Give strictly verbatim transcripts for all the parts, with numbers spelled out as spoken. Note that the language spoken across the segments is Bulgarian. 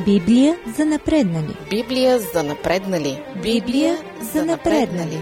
Библия за напреднали. Библия за напреднали. Библия за напреднали.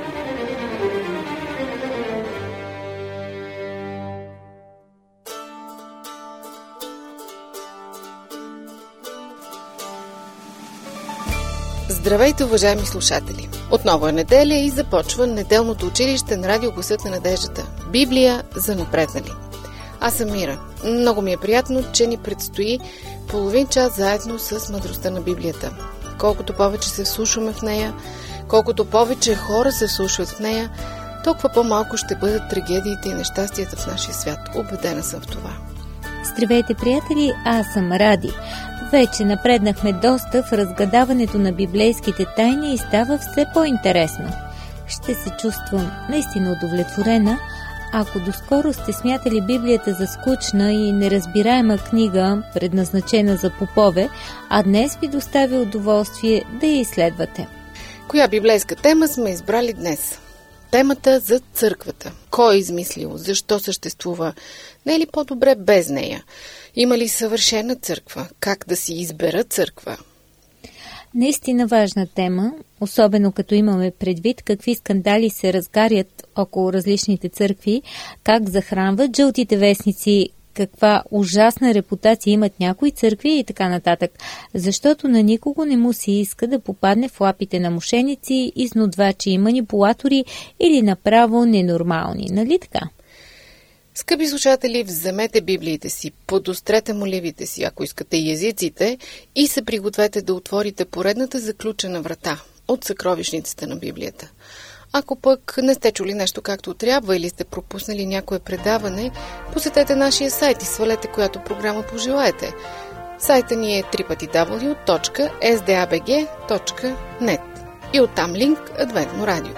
Здравейте, уважаеми слушатели! Отново е неделя и започва неделното училище на Радио Гласът на надеждата. Библия за напреднали. Аз съм Мира. Много ми е приятно, че ни предстои половин час заедно с мъдростта на Библията. Колкото повече се вслушваме в нея, колкото повече хора се вслушват в нея, толкова по-малко ще бъдат трагедиите и нещастията в нашия свят. Убедена съм в това. Здравейте, приятели! Аз съм Ради. Вече напреднахме доста в разгадаването на библейските тайни и става все по-интересно. Ще се чувствам наистина удовлетворена, ако доскоро сте смятали Библията за скучна и неразбираема книга, предназначена за попове, а днес ви доставя удоволствие да я изследвате. Коя библейска тема сме избрали днес? Темата за църквата. Кой е измислил? Защо съществува? Не е ли по-добре без нея? Има ли съвършена църква? Как да си избера църква? Наистина важна тема, особено като имаме предвид какви скандали се разгарят около различните църкви, как захранват жълтите вестници, каква ужасна репутация имат някои църкви и така нататък, защото на никого не му се иска да попадне в лапите на мошеници, изнудвачи и манипулатори или направо ненормални, нали така? Скъпи слушатели, вземете библиите си, подострете моливите си, ако искате и езиците, и се пригответе да отворите поредната заключена врата от съкровищницата на Библията. Ако пък не сте чули нещо както трябва или сте пропуснали някое предаване, посетете нашия сайт и свалете която програма пожелаете. Сайта ни е дабъл ю дабъл ю дабъл ю точка ес ди ей би джи точка нет и оттам линк Адвентно радио.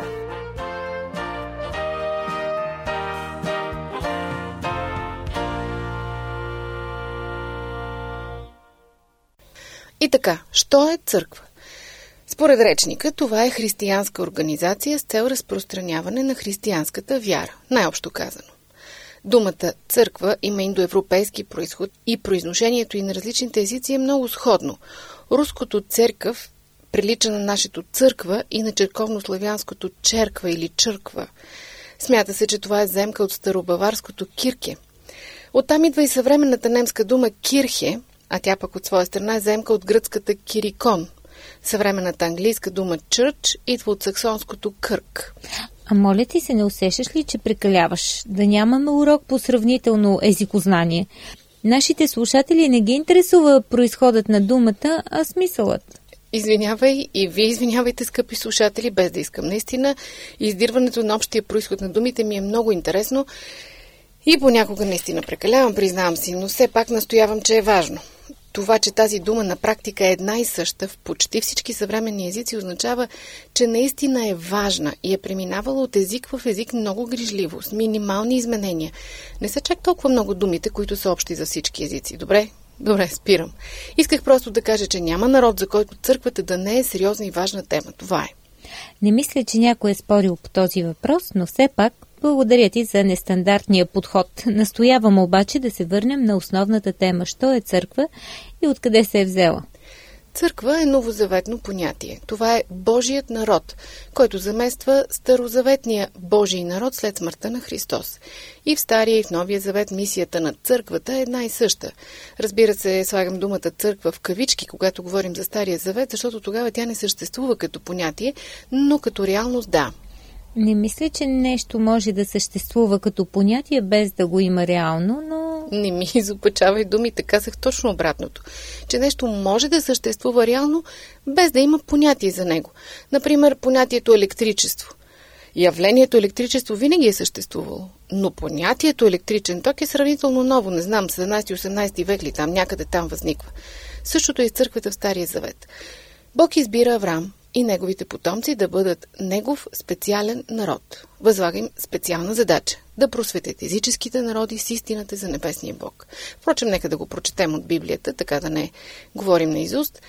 И така, що е църква? Според речника, това е християнска организация с цел разпространяване на християнската вяра, най-общо казано. Думата църква има индоевропейски произход и произношението и на различните езици е много сходно. Руското църкъв прилича на нашето църква и на черковнославянското черква или чърква. Смята се, че това е земка от старобаварското кирке. Оттам идва и съвременната немска дума кирхе, а тя пък от своя страна е земка от гръцката кирикон. Съвременната английска дума church идва от саксонското кърк. А моля ти се, не усещаш ли, че прекаляваш? Да нямаме урок по сравнително езикознание. Нашите слушатели не ги интересува произходът на думата, а смисълът. Извинявай и вие извинявайте, скъпи слушатели, без да искам. Наистина, издирването на общия произход на думите ми е много интересно и понякога наистина прекалявам, признавам си, но все пак настоявам, че е важно. Това, че тази дума на практика е една и съща в почти всички съвременни езици, означава, че наистина е важна и е преминавала от език в език много грижливо, с минимални изменения. Не са чак толкова много думите, които са общи за всички езици. Добре? Добре, спирам. Исках просто да кажа, че няма народ, за който църквата да не е сериозна и важна тема. Това е. Не мисля, че някой е спорил по този въпрос, но все пак благодаря ти за нестандартния подход. Настоявам обаче да се върнем на основната тема. Що е църква и откъде се е взела? Църква е новозаветно понятие. Това е Божият народ, който замества старозаветния Божий народ след смъртта на Христос. И в Стария и в Новия завет мисията на църквата е една и съща. Разбира се, слагам думата църква в кавички, когато говорим за Стария завет, защото тогава тя не съществува като понятие, но като реалност да. Не мисля, че нещо може да съществува като понятие без да го има реално, но... Не ми изопачавай думите, казах точно обратното. Че нещо може да съществува реално, без да има понятие за него. Например, понятието електричество. Явлението електричество винаги е съществувало, но понятието електричен ток е сравнително ново, не знам, седемнадесети-осемнадесети век ли там, някъде там възниква. Същото е и с църквата в Стария завет. Бог избира Авраам и неговите потомци да бъдат негов специален народ. Възлага им специална задача – да просветят езическите народи с истината за небесния Бог. Впрочем, нека да го прочетем от Библията, така да не говорим наизуст.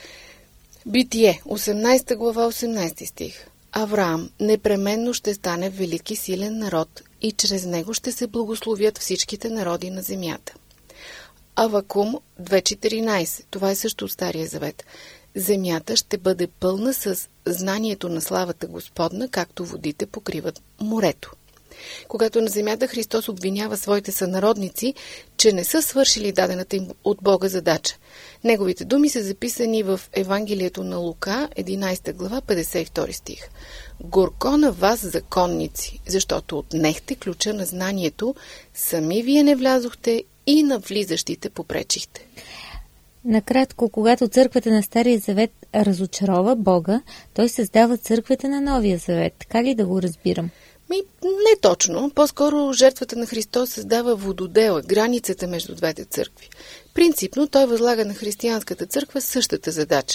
Битие, осемнадесета глава, осемнадесети стих. Авраам непременно ще стане велики силен народ и чрез него ще се благословят всичките народи на земята. Авакум две четиринайсет. Това е също от Стария завет. Земята ще бъде пълна с знанието на славата Господна, както водите покриват морето. Когато на земята Христос обвинява своите сънародници, че не са свършили дадената им от Бога задача. Неговите думи са записани в Евангелието на Лука, единайсета глава, петдесет и втори стих. Горко на вас, законници, защото отнехте ключа на знанието, сами вие не влязохте и на влизащите попречихте. Накратко, когато църквата на Стария завет разочарова Бога, той създава църквата на Новия завет. Така ли да го разбирам? Ми, не точно. По-скоро жертвата на Христос създава вододела, границата между двете църкви. Принципно той възлага на християнската църква същата задача.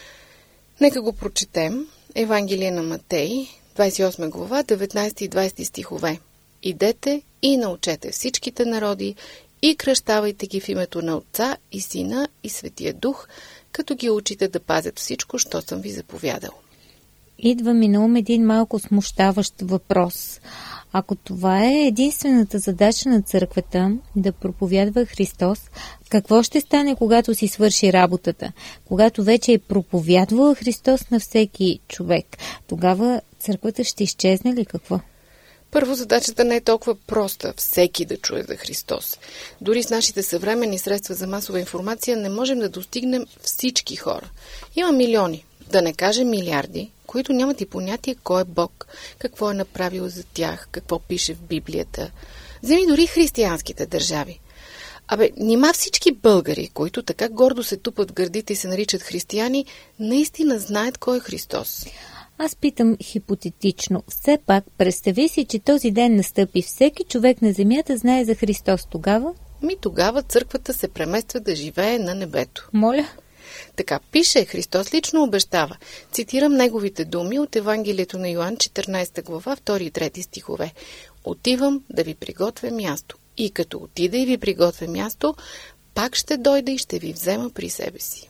Нека го прочетем. Евангелие на Матей, двайсет и осма глава, деветнайсети и двайсети стихове. Идете и научете всичките народи и кръщавайте ги в името на Отца и Сина и Светия Дух, като ги учите да пазят всичко, що съм ви заповядал. Идва ми на ум един малко смущаващ въпрос. Ако това е единствената задача на църквата да проповядва Христос, какво ще стане, когато си свърши работата? Когато вече е проповядвал Христос на всеки човек, тогава църквата ще изчезне ли какво? Първо, задачата не е толкова проста всеки да чуе за Христос. Дори с нашите съвременни средства за масова информация не можем да достигнем всички хора. Има милиони, да не кажем милиарди, които нямат и понятие кой е Бог, какво е направил за тях, какво пише в Библията. Вземи дори християнските държави. Абе, нима всички българи, които така гордо се тупат в гърдите и се наричат християни, наистина знаят кой е Христос? Аз питам хипотетично. Все пак, представи си, че този ден настъпи. Всеки човек на земята знае за Христос. Тогава? Ми тогава църквата се премества да живее на небето. Моля? Така пише, Христос лично обещава. Цитирам неговите думи от Евангелието на Йоан, четиринайсета глава, втори и трети стихове. Отивам да ви приготвя място. И като отида и ви приготвя място, пак ще дойда и ще ви взема при себе си.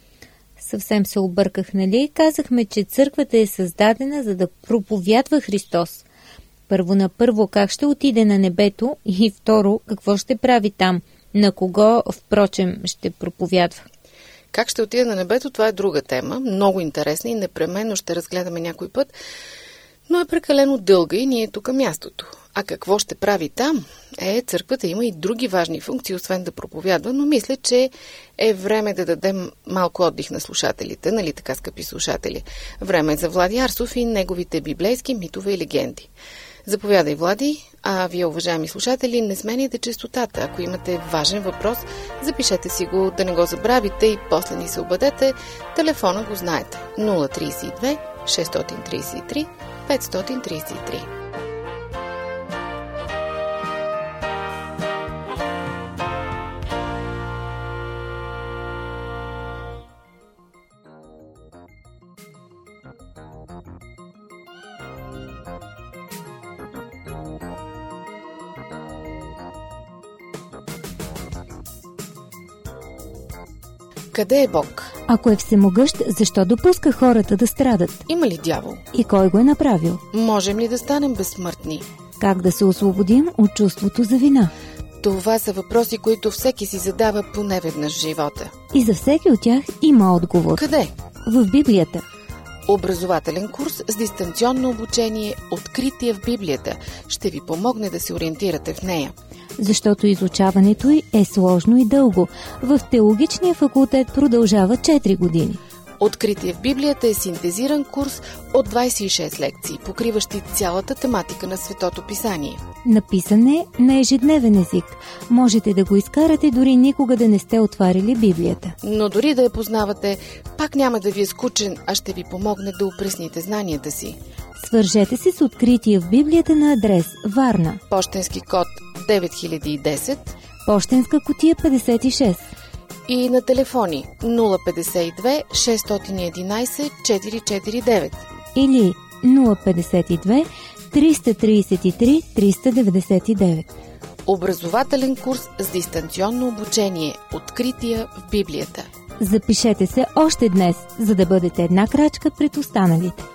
Съвсем се обърках, нали? Казахме, че църквата е създадена, за да проповядва Христос. Първо на първо, как ще отиде на небето и второ, какво ще прави там? На кого, впрочем, ще проповядва? Как ще отиде на небето, това е друга тема, много интересна и непременно ще разгледаме някой път, но е прекалено дълга и ние тук мястото. А какво ще прави там? Е, църквата има и други важни функции, освен да проповядва, но мисля, че е време да дадем малко отдих на слушателите, нали така, скъпи слушатели? Време е за Влади Арсов и неговите библейски митове и легенди. Заповядай, Влади, а вие, уважаеми слушатели, не сменяйте честотата. Ако имате важен въпрос, запишете си го, да не го забравите и после ни се обадете. Телефона го знаете. нула трийсет и две шестстотин трийсет и три петстотин трийсет и три. Къде е Бог? Ако е всемогъщ, защо допуска хората да страдат? Има ли дявол? И кой го е направил? Можем ли да станем безсмъртни? Как да се освободим от чувството за вина? Това са въпроси, които всеки си задава поне веднъж в живота. И за всеки от тях има отговор. Къде? В Библията. Образователен курс с дистанционно обучение "Откритие в Библията" ще ви помогне да се ориентирате в нея. Защото изучаването й е сложно и дълго. В теологичния факултет продължава четири години. "Откритие в Библията" е синтезиран курс от двайсет и шест лекции, покриващи цялата тематика на Светото писание. Написан е на ежедневен език. Можете да го изкарате дори никога да не сте отварили Библията. Но дори да я познавате, пак няма да ви е скучен, а ще ви помогне да опресните знанията си. Свържете се с Откритие в Библията на адрес Варна. Пощенски код девет хиляди и десет. Пощенска кутия петдесет и шест. И на телефони нула петдесет и две шестстотин и единайсет четиристотин и сорок и девет. Или нула петдесет и две триста трийсет и три триста деветдесет и девет. Образователен курс с дистанционно обучение "Открития в Библията". Запишете се още днес, за да бъдете една крачка пред останалите.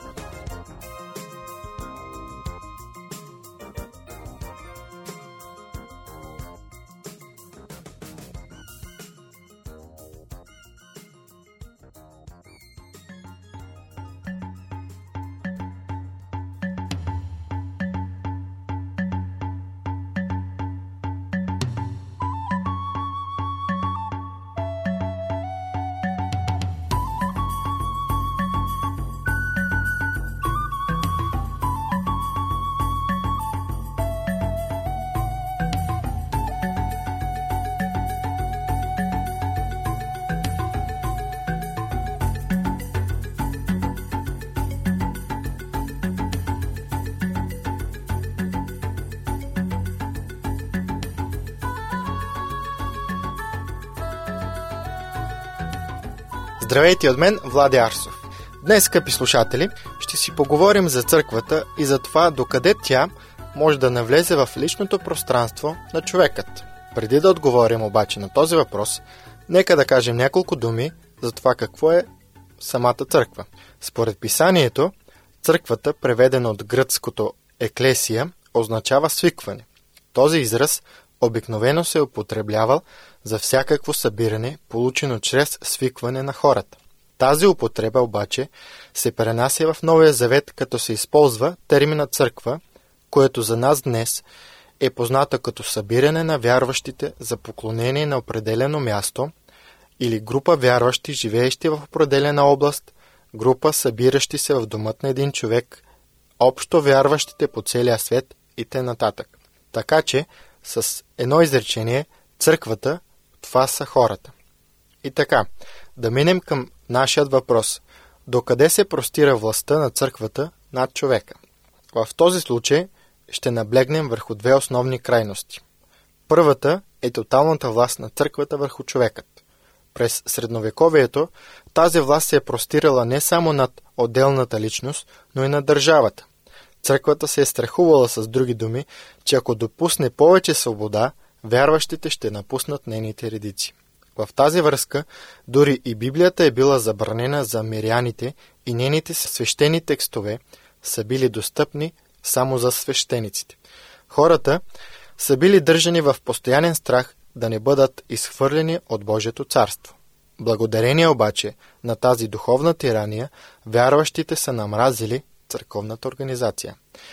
Здравейте от мен, Влади Арсов. Днес, скъпи слушатели, ще си поговорим за църквата и за това докъде тя може да навлезе в личното пространство на човекът. Преди да отговорим обаче на този въпрос, нека да кажем няколко думи за това какво е самата църква. Според писанието, църквата, преведена от гръцкото еклесия, означава свикване. Този израз обикновено се е употребявал за всякакво събиране, получено чрез свикване на хората. Тази употреба обаче се пренася в Новия завет, като се използва термина църква, което за нас днес е позната като събиране на вярващите за поклонение на определено място или група вярващи, живеещи в определена област, група събиращи се в домът на един човек, общо вярващите по целия свет и т.н. Така че, с едно изречение, църквата, това са хората. И така, да минем към нашият въпрос. Докъде се простира властта на църквата над човека? В този случай ще наблегнем върху две основни крайности. Първата е тоталната власт на църквата върху човекът. През средновековието тази власт се е простирала не само над отделната личност, но и над държавата. Църквата се е страхувала, с други думи, че ако допусне повече свобода, вярващите ще напуснат нейните редици. В тази връзка, дори и Библията е била забранена за миряните и нейните свещени текстове са били достъпни само за свещениците. Хората са били държани в постоянен страх да не бъдат изхвърлени от Божието царство. Благодарение обаче на тази духовна тирания, вярващите са намразили църковната организация.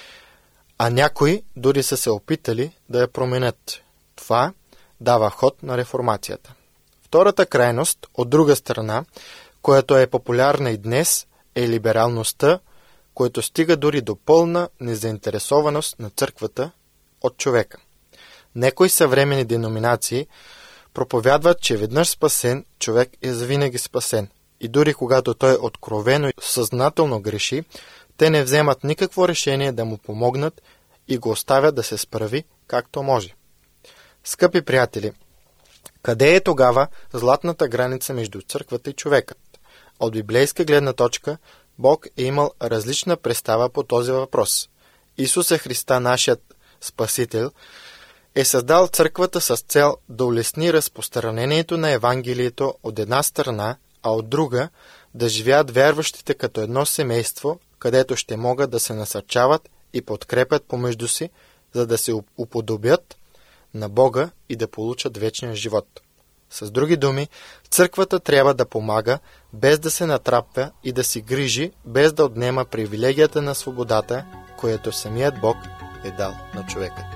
А някои дори са се опитали да я променят. Това дава ход на реформацията. Втората крайност, от друга страна, която е популярна и днес, е либералността, което стига дори до пълна незаинтересованост на църквата от човека. Некои съвременни деноминации проповядват, че веднъж спасен, човек е завинаги спасен. И дори когато той откровено и съзнателно греши, те не вземат никакво решение да му помогнат и го оставят да се справи както може. Скъпи приятели, къде е тогава златната граница между църквата и човекът? От библейска гледна точка, Бог е имал различна представа по този въпрос. Исуса Христа, нашият Спасител, е създал църквата с цел да улесни разпространението на Евангелието от една страна, а от друга да живеят вярващите като едно семейство, където ще могат да се насърчават и подкрепят помежду си, за да се уподобят на Бога и да получат вечния живот. С други думи, църквата трябва да помага, без да се натрапва и да си грижи, без да отнема привилегията на свободата, която самият Бог е дал на човекът.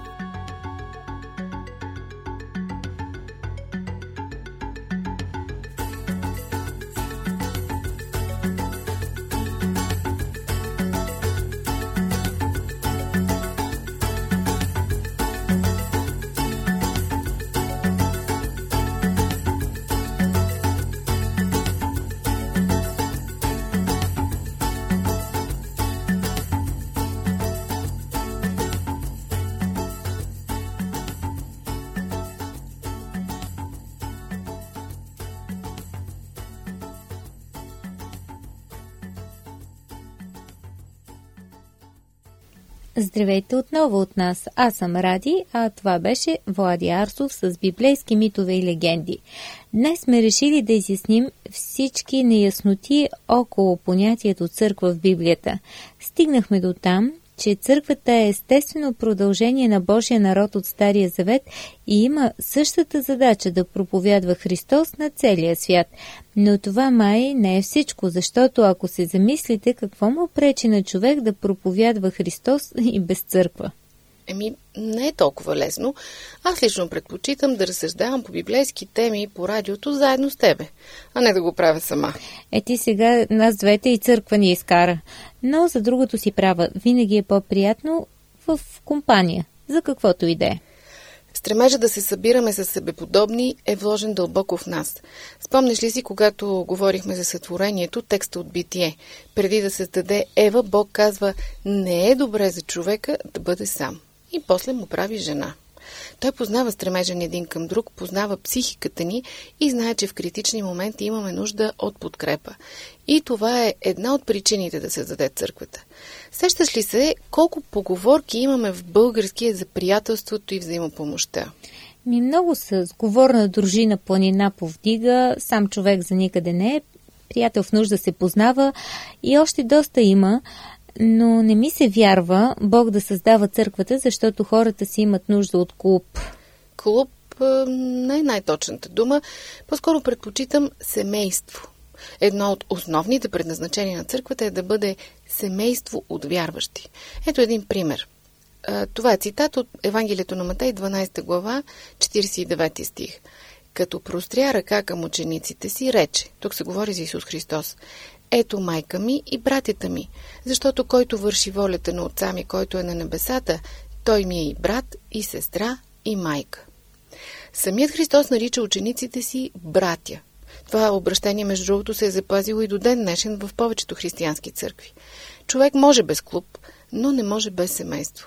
Здравейте отново от нас. Аз съм Ради, а това беше Влади Арсов с библейски митове и легенди. Днес сме решили да изясним всички неясноти около понятието църква в Библията. Стигнахме до там, че църквата е естествено продължение на Божия народ от Стария Завет и има същата задача да проповядва Христос на целия свят. Но това май не е всичко, защото ако се замислите, какво му пречи на човек да проповядва Христос и без църква? Еми, не е толкова лесно. Аз лично предпочитам да разсъждавам по библейски теми по радиото заедно с тебе, а не да го правя сама. Е, ти сега нас двете и църква ни изкара. Но за другото си права, винаги е по-приятно в компания, за каквото и да е. Стремежа да се събираме с себеподобни е вложен дълбоко в нас. Спомнеш ли си, когато говорихме за сътворението, текста от Битие? Преди да създаде Ева, Бог казва, не е добре за човека да бъде сам. И после му прави жена. Той познава стремежа ни един към друг, познава психиката ни и знае, че в критични моменти имаме нужда от подкрепа. И това е една от причините да се създаде църквата. Сещаш ли се колко поговорки имаме в българския за приятелството и взаимопомощта? Ми много са. Сговорна дружина планина повдига, сам човек за никъде не е, приятел в нужда се познава и още доста има, но не ми се вярва Бог да създава църквата, защото хората си имат нужда от клуб. Клуб не е най-точната дума, по-скоро предпочитам семейство. Едно от основните предназначения на църквата е да бъде семейство от вярващи. Ето един пример. Това е цитат от Евангелието на Матей, дванадесета глава, четиридесет и девети стих. Като простря ръка към учениците си, рече, тук се говори за Исус Христос, ето майка ми и братята ми, защото който върши волята на Отца ми, който е на небесата, той ми е и брат, и сестра, и майка. Самият Христос нарича учениците си братя. Това обращение, между другото, се е запазило и до ден днешен в повечето християнски църкви. Човек може без клуб, но не може без семейство.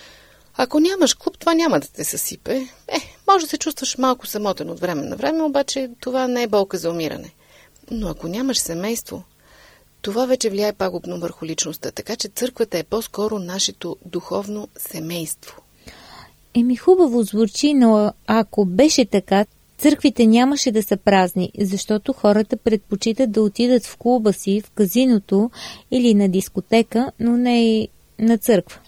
Ако нямаш клуб, това няма да те съсипе. Е, може да се чувстваш малко самотен от време на време, обаче това не е болка за умиране. Но ако нямаш семейство, това вече влияе пагубно върху личността, така че църквата е по-скоро нашето духовно семейство. Еми хубаво звучи, но ако беше така, църквите нямаше да са празни, защото хората предпочитат да отидат в клуба си, в казиното или на дискотека, но не и на църква.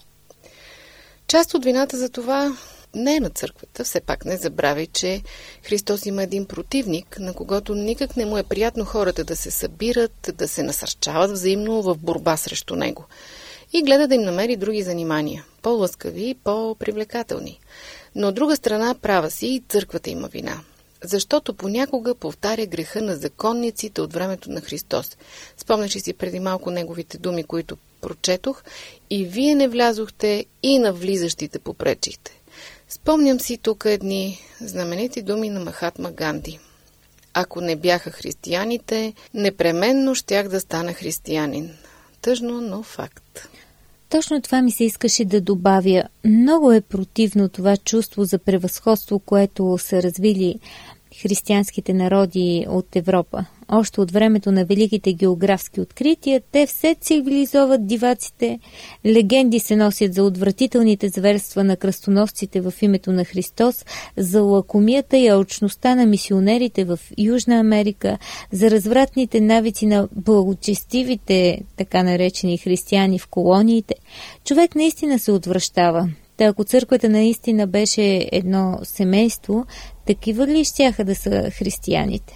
Част от вината за това не е на църквата. Все пак не забравяй, че Христос има един противник, на когото никак не му е приятно хората да се събират, да се насърчават взаимно в борба срещу него. И гледа да им намери други занимания, по-лъскави и по-привлекателни. Но от друга страна права си и църквата има вина. Защото понякога повтаря греха на законниците от времето на Христос. Спомняш ли си преди малко неговите думи, които прочетох, и вие не влязохте, и на влизащите попречихте. Спомням си тук едни знаменити думи на Махатма Ганди. Ако не бяха християните, непременно щях да стана християнин. Тъжно, но факт. Точно това ми се искаше да добавя. Много е противно това чувство за превъзходство, което са развили християнските народи от Европа. Още от времето на великите географски открития, те все цивилизоват диваците. Легенди се носят за отвратителните зверства на кръстоносците в името на Христос, за лакомията и алчността на мисионерите в Южна Америка, за развратните навици на благочестивите, така наречени християни в колониите. Човек наистина се отвращава. Та ако църквата наистина беше едно семейство, такива ли щяха да са християните?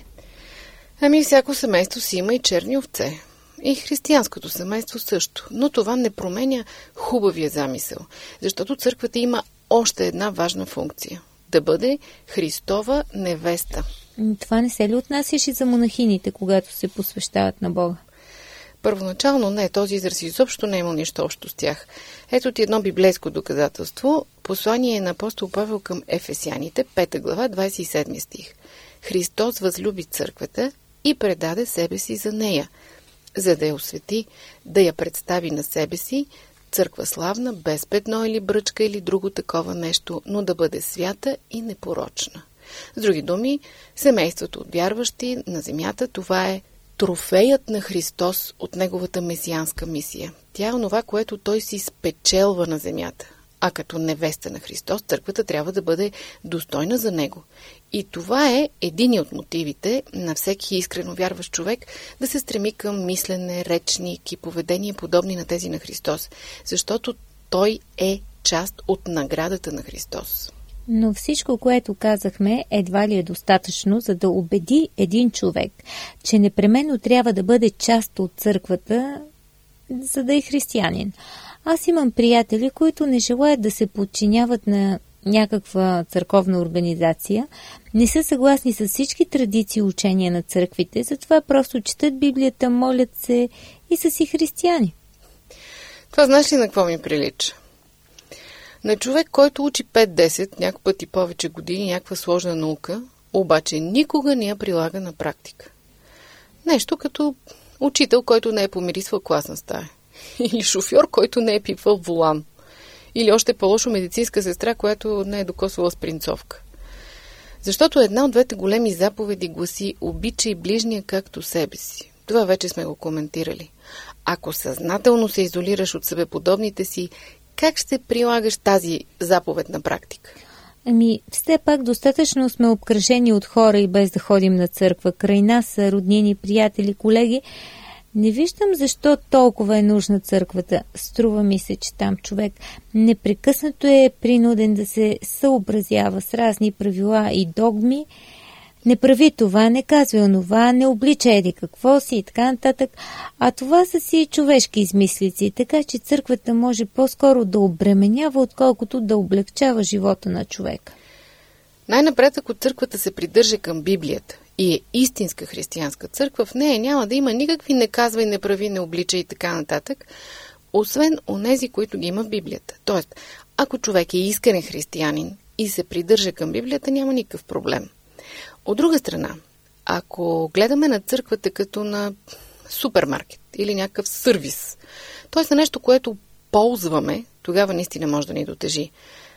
Ами всяко семейство си има и черни овце. И християнското семейство също. Но това не променя хубавия замисъл. Защото църквата има още една важна функция. Да бъде Христова невеста. Това не се ли отнасяше за монахините, когато се посвещават на Бога? Първоначално не, този израз изобщо не е имал нищо общо с тях. Ето ти едно библейско доказателство. Послание на апостол Павел към Ефесяните, пета глава, двадесет и седми стих. Христос възлюби църквата и предаде себе си за нея, за да я освети, да я представи на себе си, църква славна, без петно или бръчка или друго такова нещо, но да бъде свята и непорочна. С други думи, семейството от вярващи на земята, това е трофеят на Христос от неговата месианска мисия. Тя е онова, което той си спечелва на земята. А като невеста на Христос, църквата трябва да бъде достойна за него. И това е един от мотивите на всеки искрено вярващ човек да се стреми към мислене, речник и поведение подобни на тези на Христос. Защото той е част от наградата на Христос. Но всичко, което казахме, едва ли е достатъчно, за да убеди един човек, че непременно трябва да бъде част от църквата, за да е християнин. Аз имам приятели, които не желаят да се подчиняват на някаква църковна организация, не са съгласни с всички традиции и учения на църквите, затова просто четат Библията, молят се и са си християни. Това знаеш ли на какво ми прилича? На човек, който учи пет-десет, някой път и повече години, някаква сложна наука, обаче никога не я прилага на практика. Нещо като учител, който не е помирисвал класна стая. Или шофьор, който не е пипвал волан. Или още по-лошо медицинска сестра, която не е докосвала спринцовка. Защото една от двете големи заповеди гласи: обичай ближния както себе си. Това вече сме го коментирали. Ако съзнателно се изолираш от себеподобните си, как ще прилагаш тази заповед на практика? Ами, все пак достатъчно сме обкръжени от хора и без да ходим на църква. Край нас са роднини, приятели, колеги. Не виждам защо толкова е нужна църквата. Струва ми се, че там човек непрекъснато е принуден да се съобразява с разни правила и догми. Не прави това, не казвай онова, не облича еди какво си и така нататък. А това са си човешки измислици, така че църквата може по-скоро да обременява, отколкото да облегчава живота на човека. Най-напред, ако църквата се придържа към Библията и е истинска християнска църква, в нея няма да има никакви не казвай, не прави, не облича и така нататък, освен онези, които ги има в Библията. Тоест, ако човек е искрен християнин и се придържа към Библията, няма никакъв проблем. От друга страна, ако гледаме на църквата като на супермаркет или някакъв сервис, т.е. на нещо, което ползваме, тогава наистина може да ни дотежи.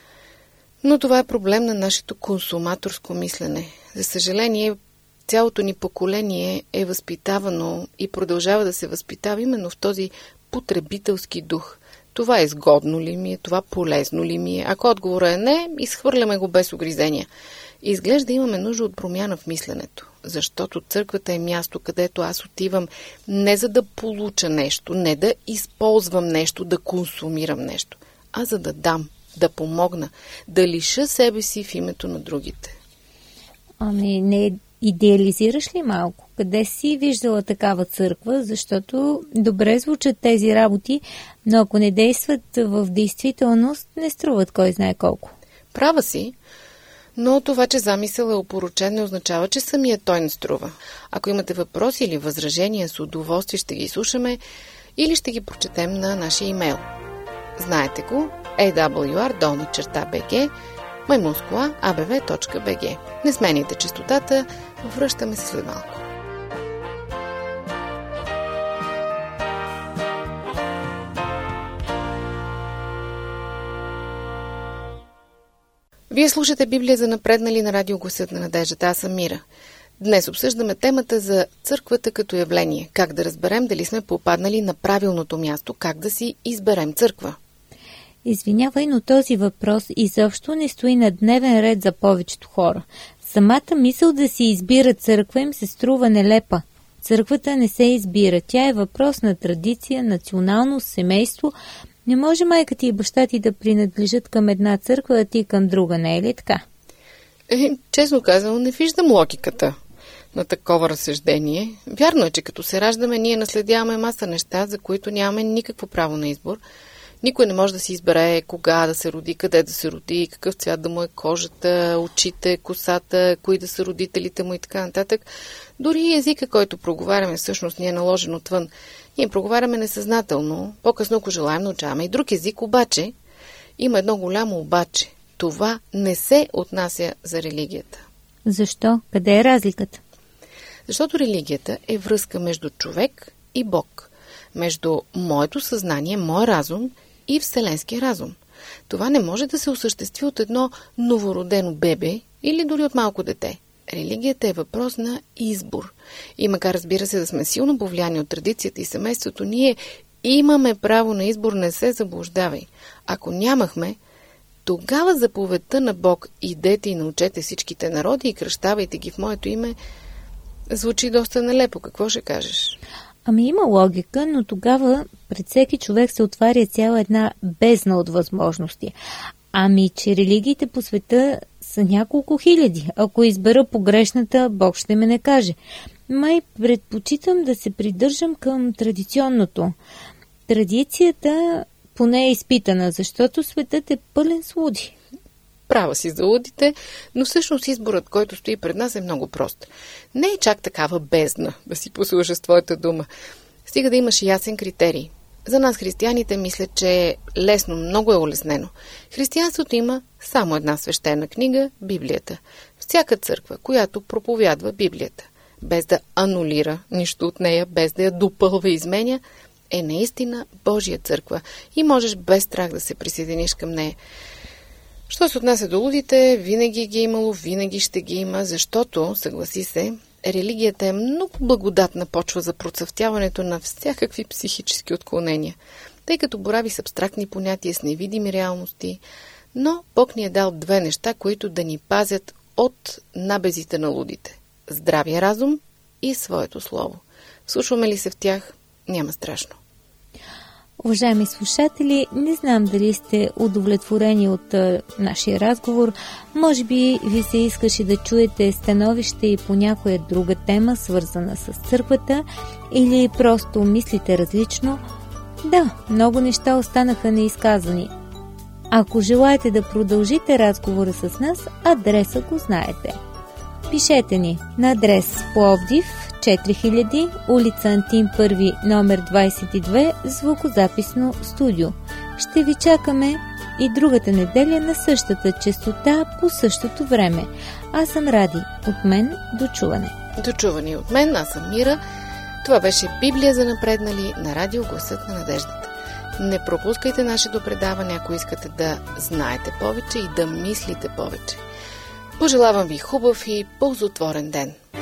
Но това е проблем на нашето консуматорско мислене. За съжаление, цялото ни поколение е възпитавано и продължава да се възпитава именно в този потребителски дух. Това изгодно ли ми е, това полезно ли ми е? Ако отговорът е не, изхвърляме го без огризения. Изглежда имаме нужда от промяна в мисленето, защото църквата е място, където аз отивам не за да получа нещо, не да използвам нещо, да консумирам нещо, а за да дам, да помогна, да лиша себе си в името на другите. Ами не идеализираш ли малко? Къде си виждала такава църква? Защото добре звучат тези работи, но ако не действат в действителност, не струват кой знае колко. Права си, но това, че замисъл е опорочен, не означава, че самия той не струва. Ако имате въпроси или възражения, с удоволствие ще ги слушаме или ще ги прочетем на нашия имейл. Знаете го, ей дабъл ю ар долна черта би джи маймунскоа а б в точка би джи. Не сменяйте честотата, връщаме се след малко. Вие слушате Библия за напреднали на радио Гласът на надеждата. Аз съм Мира. Днес обсъждаме темата за църквата като явление. Как да разберем дали сме попаднали на правилното място, как да си изберем църква. Извинявай, но този въпрос изобщо не стои на дневен ред за повечето хора. Самата мисъл да си избира църква им се струва нелепа. Църквата не се избира. Тя е въпрос на традиция, националност, семейство. Не може майка ти и баща ти да принадлежат към една църква, а ти към друга, не е ли така? Е, честно казано, не виждам логиката на такова разсъждение. Вярно е, че като се раждаме, ние наследяваме маса неща, за които нямаме никакво право на избор. Никой не може да си избере кога да се роди, къде да се роди, какъв цвят да му е кожата, очите, косата, кои да са родителите му и така нататък. Дори езика, който проговаряме, всъщност ни е наложен отвън. Ние проговаряме несъзнателно, по-късно, ако желаем, научаваме и друг език, обаче има едно голямо обаче. Това не се отнася за религията. Защо? Къде е разликата? Защото религията е връзка между човек и Бог, между моето съзнание, мой разум и вселенския разум. Това не може да се осъществи от едно новородено бебе или дори от малко дете. Религията е въпрос на избор. И макар, разбира се, да сме силно повлияни от традицията и семейството, ние имаме право на избор, не се заблуждавай. Ако нямахме, тогава заповедта на Бог идете и научете всичките народи и кръщавайте ги в моето име звучи доста нелепо. Какво ще кажеш? Ами има логика, но тогава пред всеки човек се отваря цяла една бездна от възможности. Ами, че религиите по света са няколко хиляди. Ако избера погрешната, Бог ще ме не каже. Май предпочитам да се придържам към традиционното. Традицията поне е изпитана, защото светът е пълен с луди. Права си за лудите, но всъщност изборът, който стои пред нас, е много прост. Не е чак такава бездна, да си послушаш с твоята дума. Стига да имаш ясен критерий. За нас, християните, мисля, че е лесно, много е улеснено. Християнството има само една свещена книга – Библията. Всяка църква, която проповядва Библията, без да анулира нищо от нея, без да я допълва и изменя, е наистина Божия църква и можеш без страх да се присъединиш към нея. Що се отнася до лудите, винаги ги е имало, винаги ще ги има, защото, съгласи се, религията е много благодатна почва за процъфтяването на всякакви психически отклонения, тъй като борави с абстрактни понятия, с невидими реалности, но Бог ни е дал две неща, които да ни пазят от набезите на лудите – здравия разум и своето слово. Слушваме ли се в тях, няма страшно. Уважаеми слушатели, не знам дали сте удовлетворени от а, нашия разговор. Може би ви се искаше да чуете становище и по някоя друга тема, свързана с църквата, или просто мислите различно. Да, много неща останаха неизказани. Ако желаете да продължите разговора с нас, адреса го знаете. Пишете ни на адрес Пловдив, четири хиляди, улица Антим първи, номер двадесет и две, звукозаписно студио. Ще ви чакаме и другата неделя на същата честота по същото време. Аз съм Ради. От мен до чуване. До чуване от мен, аз съм Мира. Това беше Библия за напреднали на радио Гласът на надеждата. Не пропускайте нашето предаване, ако искате да знаете повече и да мислите повече. Пожелавам ви хубав и ползотворен ден.